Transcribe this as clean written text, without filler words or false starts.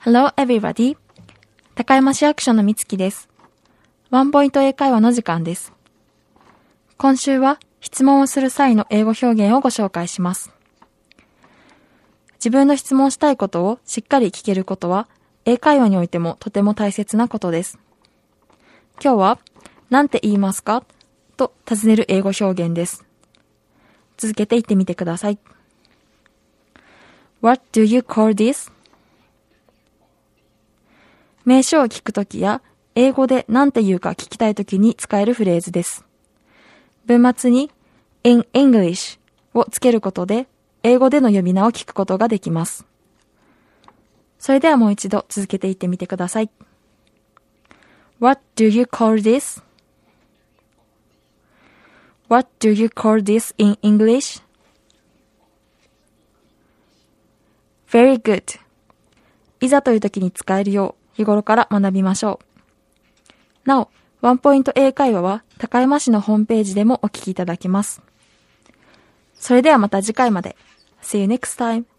Hello everybody! 高山市役所のみつきです。ワンポイント英会話の時間です。今週は質問をする際の英語表現をご紹介します。自分の質問したいことをしっかり聞けることは英会話においてもとても大切なことです。今日はなんて言いますかと尋ねる英語表現です。続けて言ってみてください。What do you call this?名詞を聞くときや、英語で何て言うか聞きたいときに使えるフレーズです。文末に in English をつけることで、英語での呼び名を聞くことができます。それではもう一度続けて言ってみてください。What do you call this? What do you call this in English? Very good. いざというときに使えるよう、日頃から学びましょう。なお、ワンポイント英会話は高山市のホームページでもお聞きいただけます。それではまた次回まで。See you next time!